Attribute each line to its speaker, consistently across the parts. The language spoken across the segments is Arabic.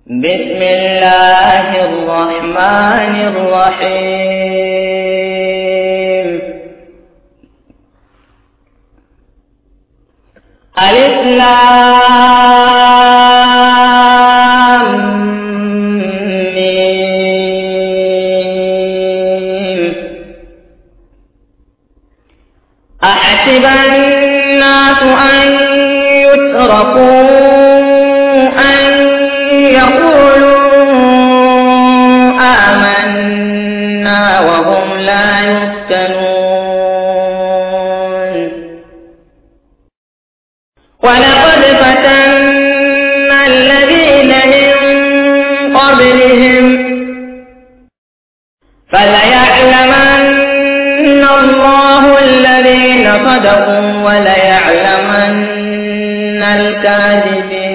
Speaker 1: بسم الله الرحمن الرحيم. ألف لام ميم. أحسب الناس أن يتركوا أن يقولوا آمنا وهم لا يفتنون. ولقد فتنا الذين من قبلهم فليعلمن الله الذين صدقوا وليعلمن الكاذبين.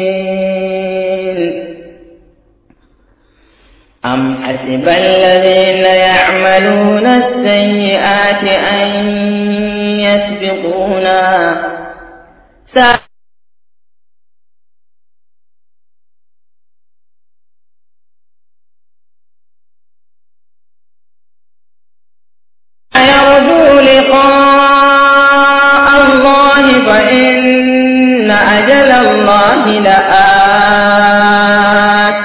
Speaker 1: أم حسب الذين يعملون السيئات أن يسبقونا يرجو لقاء الله فإن أجل الله لآت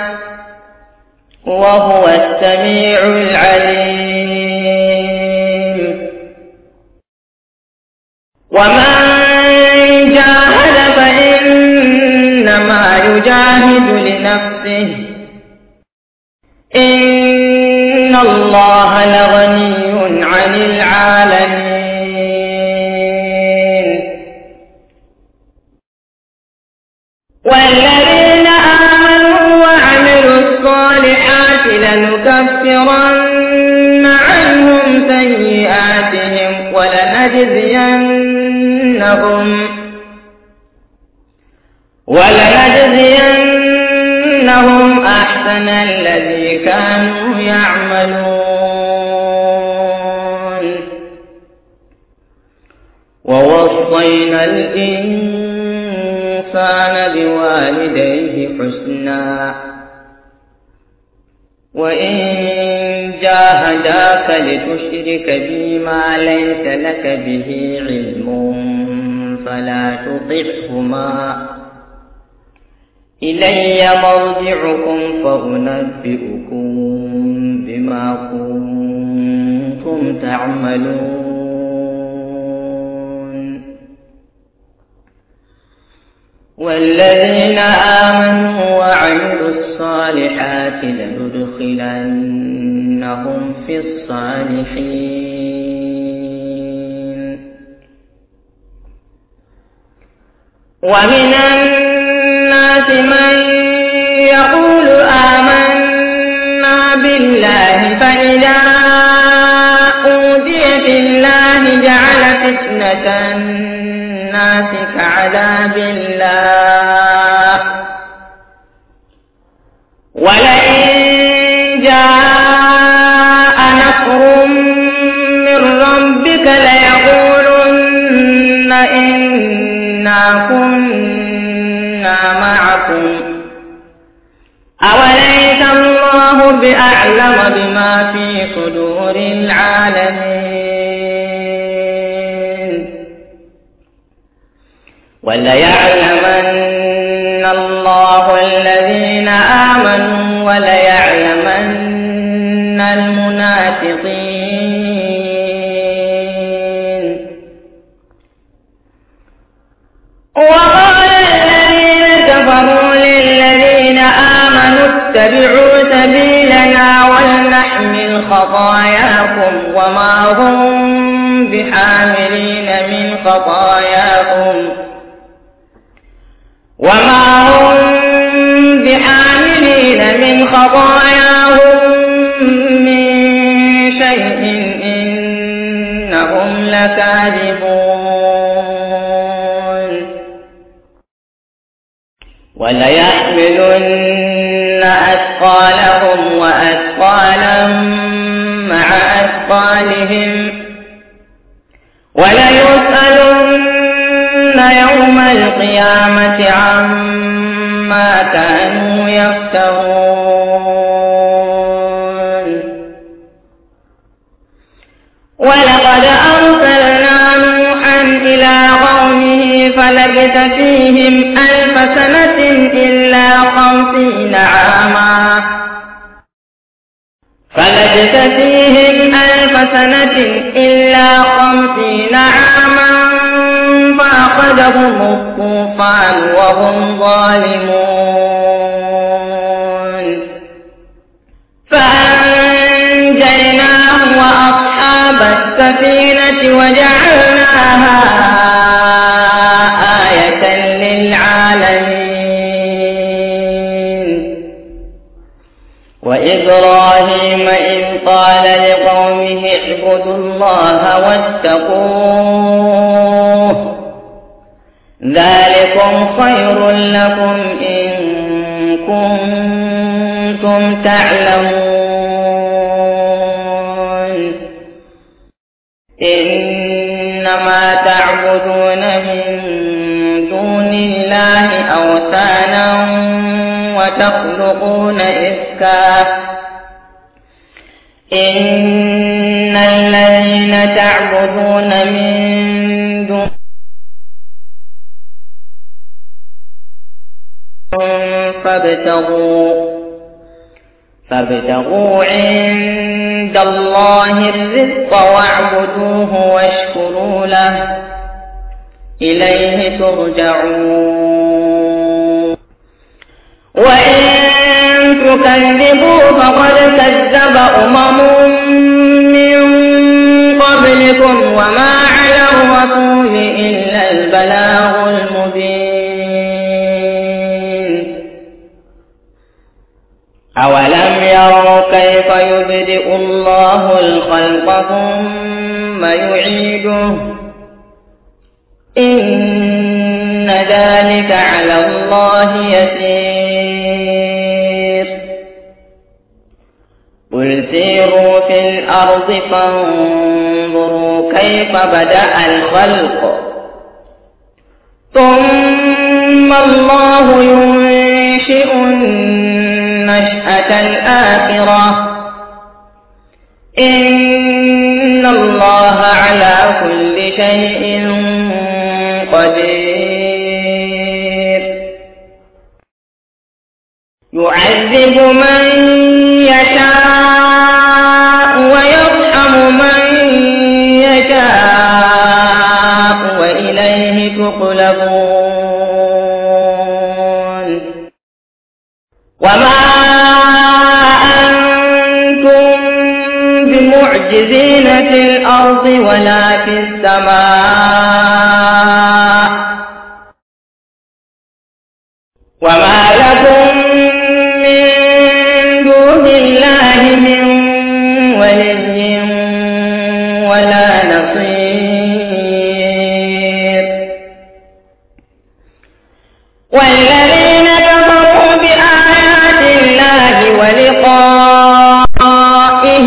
Speaker 1: وهو السميع العليم. ومن جاهد فإنما يجاهد لنفسه إن الله لغني عن العالمين. والذين آمنوا وعملوا الصالحات لنكفرن عنهم سيئاتهم ولنجزينهم أحسن الذي كانوا يعملون. ووصينا الإنسان بوالديه حسنا وإن جاهداك لتشرك بي ما ليس لك به علم فلا تطعهما إلي مرجعكم فأنبئكم بما كنتم تعملون. والذين آمنوا وعملوا الصالحات لندخلنهم في الصالحين. ومن الناس من يقول آمنا بالله فإذا أوذي في الله جعل فتنة الناس كعذاب الله ولئن جاء نصر من ربك ليقولن إنا كنا معكم أوليس الله بأعلم بما في صدور العالمين. وليعلمن الله الذين آمنوا وليعلمن المنافقين. وقال الذين كفروا للذين آمنوا اتبعوا سبيلنا ولنحمل خطاياكم وما هم بحاملين من خطاياهم من شيء إنهم لكاذبون. وليحملن أثقالهم وأثقالا مع أثقالهم وليسألن يوم القيامة عما ما كانوا يفترون. ولقد أرسلنا نوحا إلى قومه فلبث فيهم 1000 سنة إلا 50 عاما فأخذهم الطوفان وهم ظالمون فأنجيناه وأصحاب السفينة وجعلناها آية للعالمين. وإبراهيم إذ قال لقومه اعبدوا الله واتقوه ذلكم خير لكم إن كنتم تعلمون. إنما تعبدون من دون الله أوثانا وتخلقون إفكا إن الذين تعبدون من دون فابتغوا عند الله الرزق واعبدوه واشكروا له إليه ترجعون. وإن تكذبوا فقد كذب أمم من قبلكم وما على الرسول إلا البلاغ المبين. أولم يروا كيف يبدئ الله الخلق ثم يعيده إن ذلك على الله يسير. قل سيروا في الأرض فانظروا كيف بدأ الخلق ثم الله ينشئ النشأة الآخرة إن الله على كل شيء قدير. يعذب من يشاء ويرحم من يشاء وإليه تقلبون. وما أنتم بمعجزين في الأرض ولا في السماء وما لكم من دون الله من ولي ولا نصير. والذين كفروا بآيات الله ولقائه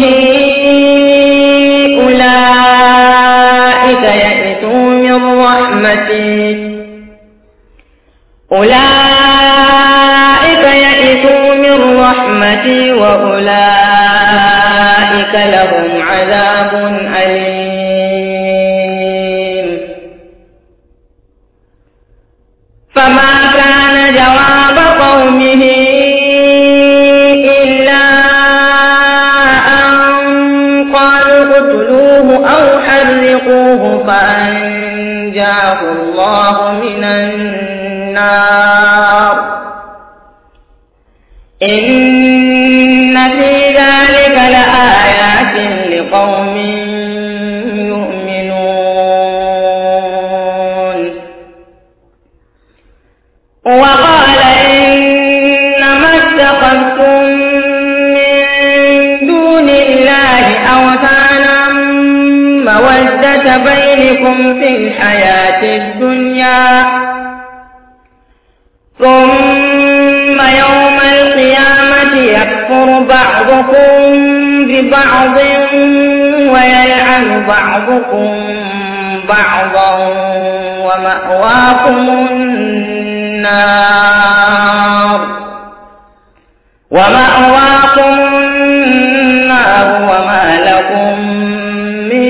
Speaker 1: أولئك يئسوا من رحمتي وأولئك لهم عذاب أليم. فما كان جواب قومه إلا أن قالوا اقتلوه أو حرقوه فأنجاه الله من النار. إن في ذلك لآيات لقوم يؤمنون. وقال إنما اتخذتم من دون الله أوثانا مودة بينكم في الحياة الدنيا ثم يوم القيامة يكفر بعضكم ببعض ويلعن بعضكم بعضا ومأواكم النار النار ومأواكم النار وما لكم من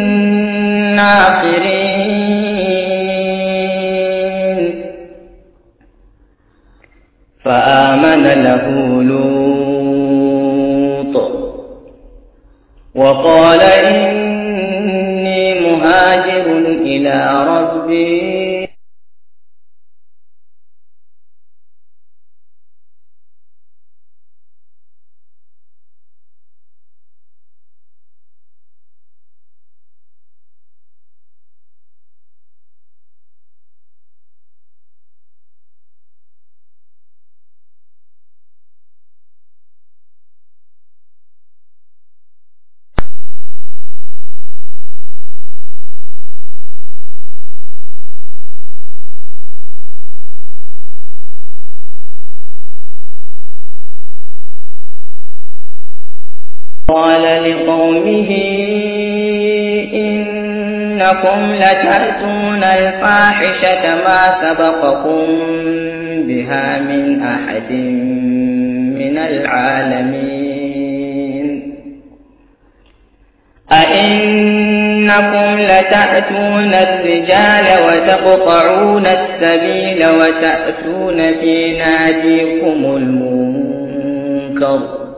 Speaker 1: ناصرين فآمن له لوط وقال إني مهاجر إلى ربي قال لقومه إنكم لتأتون الفاحشة ما سبقكم بها من أحد من العالمين أئنكم لتأتون الرجال وتقطعون السبيل وتأتون في ناديكم المنكر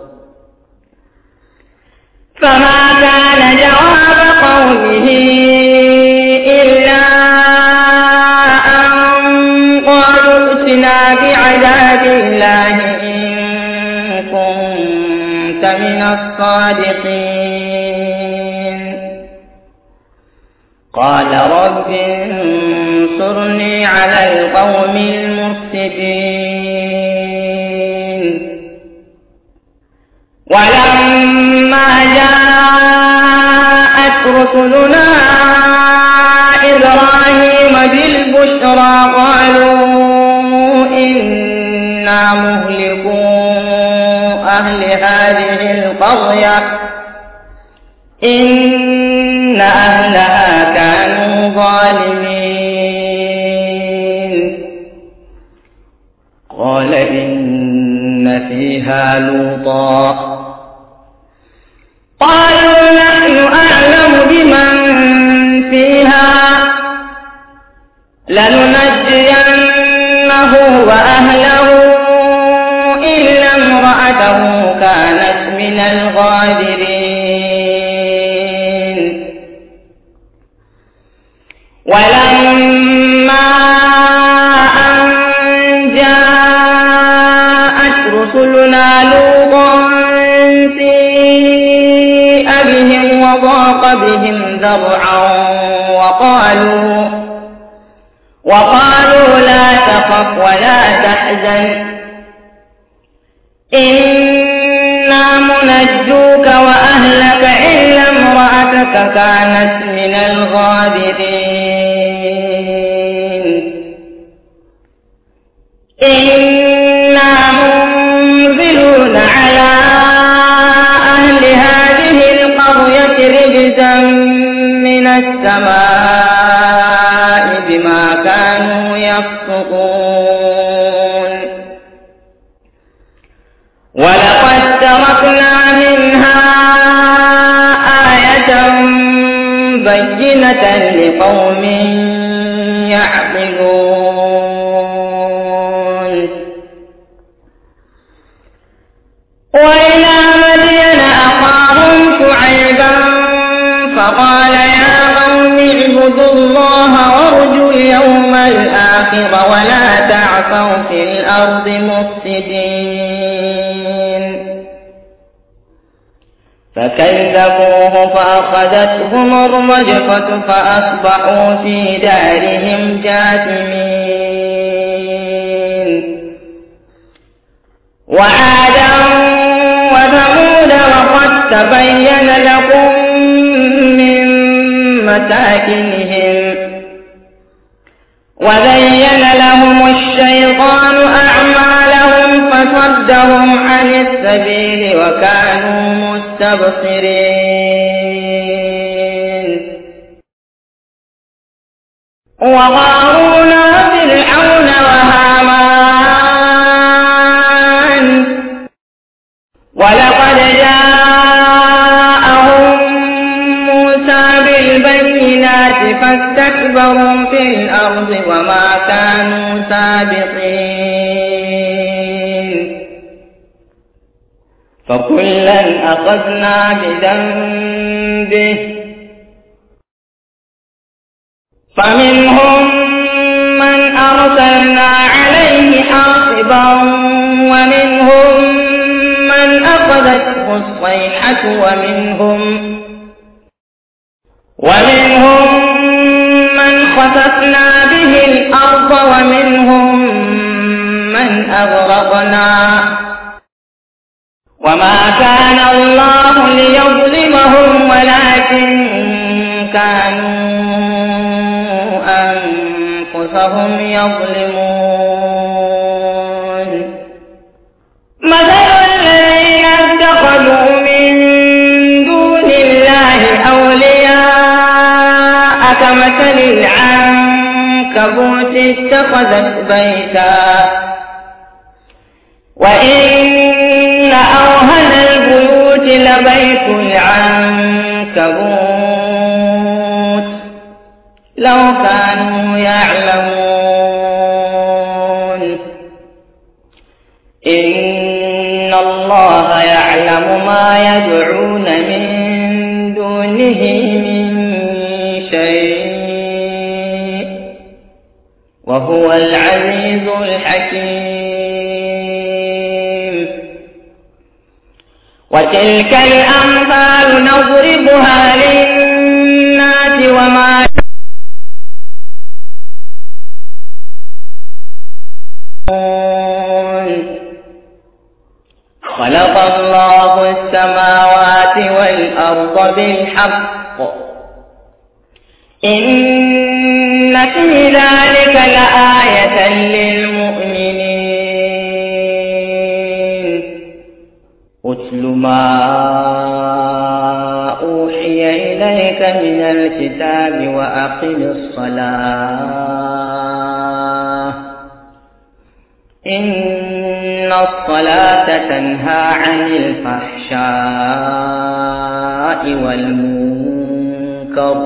Speaker 1: فما كان جواب قومه إلا أن قالوا ائتنا بعذاب الله إن كنت من الصادقين قال رب انصرني على القوم المفسدين ولما جاءت رسلنا إبراهيم بالبشرى قالوا إنا مهلكو أهل هذه القرية إن أهلها كانوا ظالمين قال إن فيها لوطا قالوا نحن أعلم بمن فيها لننجينه وأهله إلا امرأته كانت من الغابرين ولما أن جاءت رسلنا لوطا سيء بهم وضاق بهم ذرعا وقالوا لا تخف ولا تحزن إنا منجوك وأهلك إلا امرأتك كانت من الغابرين إنا منزلون على أهل هذه القرية رجزا من السماء بما كانوا يفسقون ولقد تركنا منها آية بينة لقوم يعقلون وإلى مدين أخاهم شعيبا فقال يا قوم اعبدوا الله وارجوا اليوم الآخر ولا تعثوا في الأرض مفسدين فكذبوه فأخذتهم الرجفة فأصبحوا في دارهم جاثمين وعادا وثمود وقد تبين لكم من مساكنهم وزين لهم الشيطان أعمالهم فصدهم عن السبيل وكانوا مستبصرين وقارون وفرعون وهامان ولقد جاءهم موسى بالبينات فاستكبروا في الأرض وما كانوا سابقين فكلا أخذنا بذنبه فمنهم من أرسلنا عليه حاصبا ومنهم من أخذته الصيحة ومنهم من خسفنا به الأرض ومنهم من أغرقنا وما كان الله ليظلمهم ولكن كانوا أنفسهم يظلمون مثل الذين اتخذوا من دون الله أولياء كمثل العنكبوت اتخذت بيتا وإن أوهن البيوت لبيت العنكبوت لو كانوا يعلمون إن الله يعلم ما يدعون من دونه من شيء وهو العزيز الحكيم وتلك الأمثال نضربها للناس وما خلق الله السماوات والأرض بالحق إن في ذلك لآية للمؤمنين اتل ما أوحي إليك من الكتاب وأقم الصلاة إن الصلاة تنهى عن الفحشاء والمنكر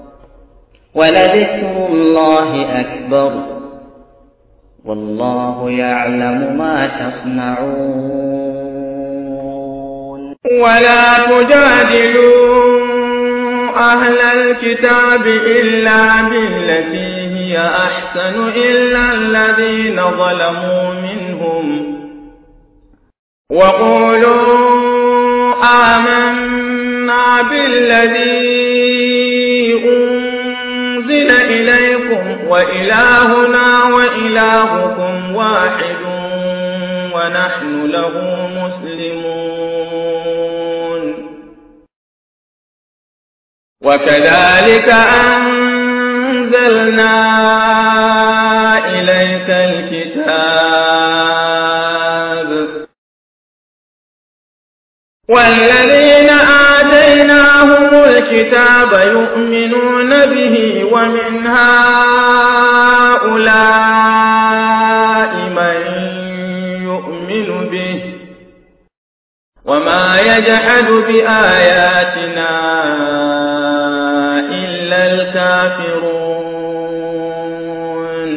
Speaker 1: ولذكر الله أكبر والله يعلم ما تصنعون
Speaker 2: ولا تجادلوا أهل الكتاب إلا بالتي هي أحسن إلا الذين ظلموا منهم وقولوا آمنا بالذي أنزل إليكم وإلهنا وإلهكم واحد ونحن له مسلمون وكذلك أنزلنا إليك الكتاب والذين آتيناهم الكتاب يؤمنون به ومن هؤلاء من يؤمن به وما يجحد بآياتنا إلا الكافرون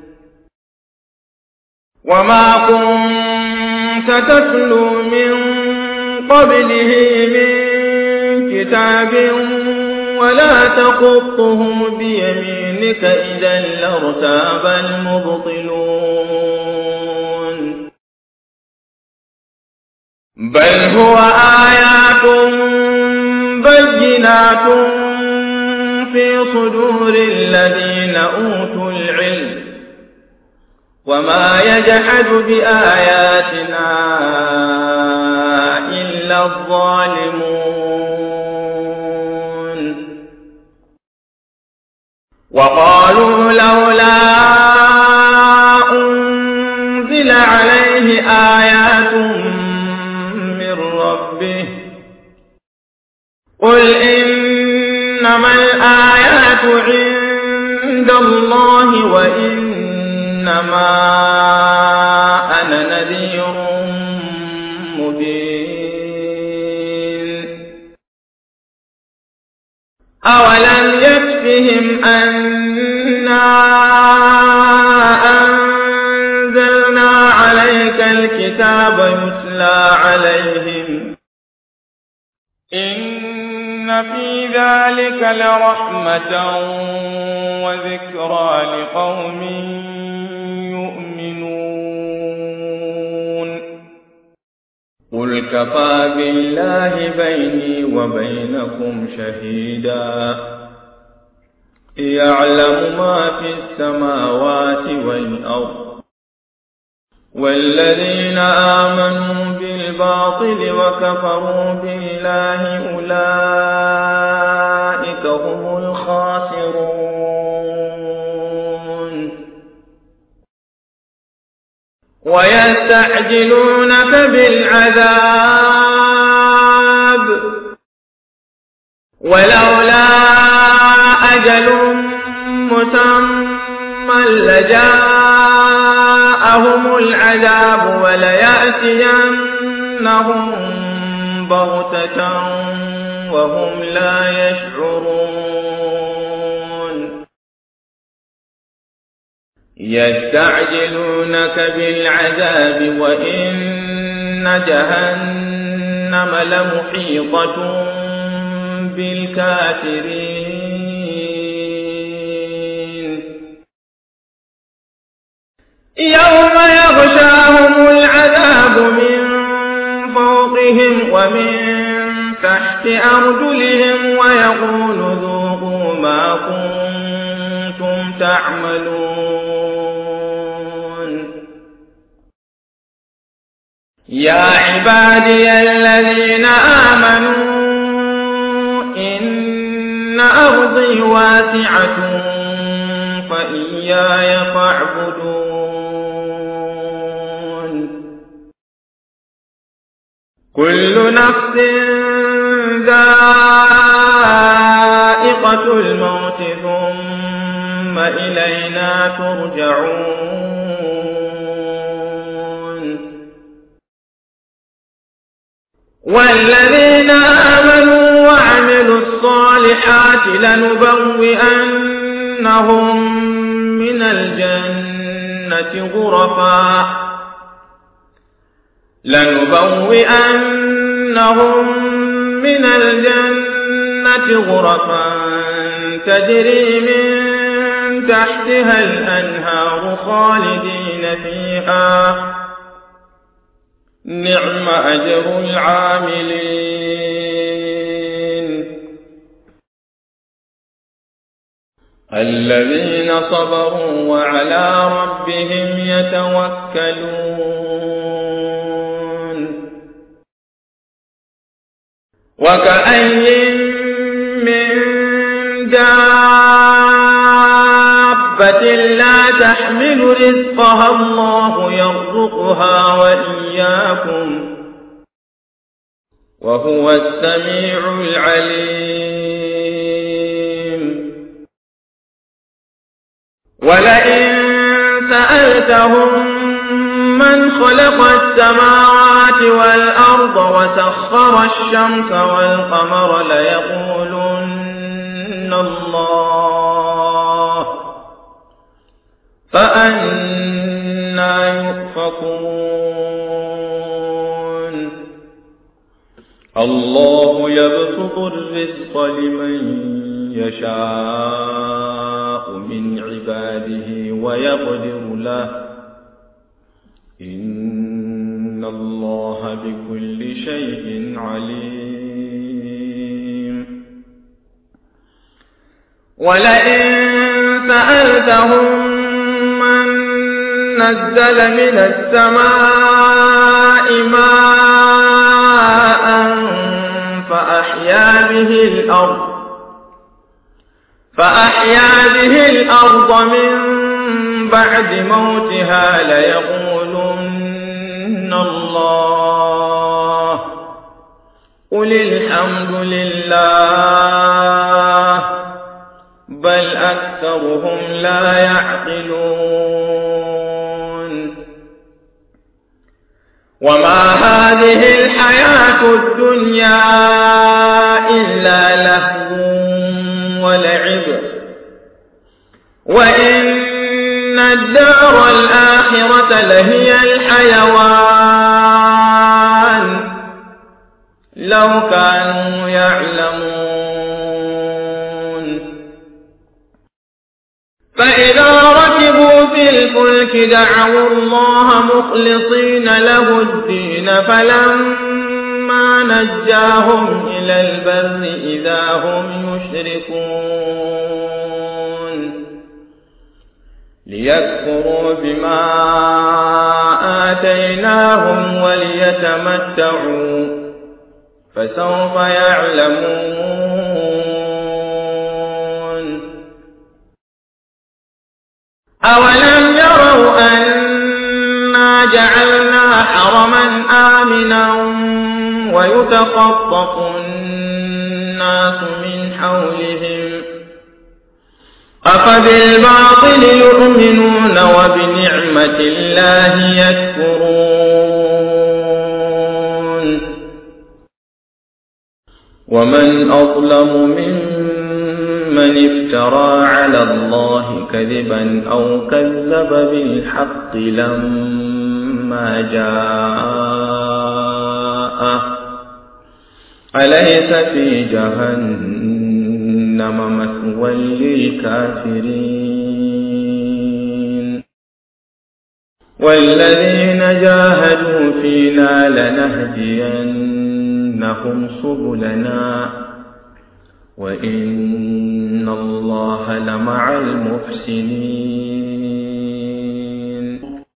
Speaker 2: وما كنت تتلو من قبله من كتاب ولا تخطه بيمينك إذا لارتاب المبطلون بل هو آيات بينات في صدور الذين أوتوا العلم وما يجحد بآياتنا إلا الظالمون وقالوا لولا أنزل عليه آيات من ربه قل إنما الآيات عند الله وإنما أنا نذير مبين أولم يكفهم أنا أنزلنا عليك الكتاب يتلى عليهم إن في ذلك لرحمة وذكرى لقوم يؤمنون قل كفى بالله بيني وبينكم شهيدا يعلم ما في السماوات والأرض والذين آمنوا بالباطل وكفروا بالله أولئك هم الخاسرون ويستعجلونك بالعذاب ولولا أجل مسمى لجاءهم العذاب وليأتينهم بغتة وهم لا يشعرون يستعجلونك بالعذاب وإن جهنم لمحيطة بالكافرين يوم يغشاهم العذاب من فوقهم ومن تحت أرجلهم ويقول ذوقوا ما كنتم تعملون يا عبادي الذين آمنوا إن أرضي واسعة فإياي فاعبدون كل نفس ذائقة الموت ثم إلينا ترجعون والذين آمنوا وعملوا الصالحات لنبوئنهم من الجنة غرفا تجري من تحتها الأنهار خالدين فيها نعم أجر العاملين الذين صبروا وعلى ربهم يتوكلون وكأين من دابة لا تحمل رزقها الله يرزقها وإياكم وهو السميع العليم ولئن سألتهم من خلق السماوات والأرض وسخر الشمس والقمر ليقولن الله فأنى يؤفكون الله يبسط الرزق لمن يشاء من عباده ويقدر له إن الله بكل شيء عليم ولئن سألتهم من نزل من السماء ماء فأحيا به الأرض من بعد موتها ليقولن الله قل الحمد لله بل أكثرهم لا يعقلون وما هذه الحياة الدنيا إلا لهو ولعب وإن الدار الآخرة لهي الحيوان لو كانوا يعلمون فإذا ركبوا في الفلك دعوا الله مخلصين له الدين فلما نجاهم إلى البر إذا هم يشركون ليكفروا بما آتيناهم وليتمتعوا فسوف يعلمون أولم يروا أنا جعلنا حرما آمنا ويتخطف الناس من حولهم أفبالباطل يؤمنون وبنعمة الله يكفرون ومن أظلم ممن افترى على الله كذبا أو كذب بالحق لما جاءه أليس في جهنم مثوى للكافرين والذين جاهدوا فينا لنهدينهم سبلنا وإن الله لمع المحسنين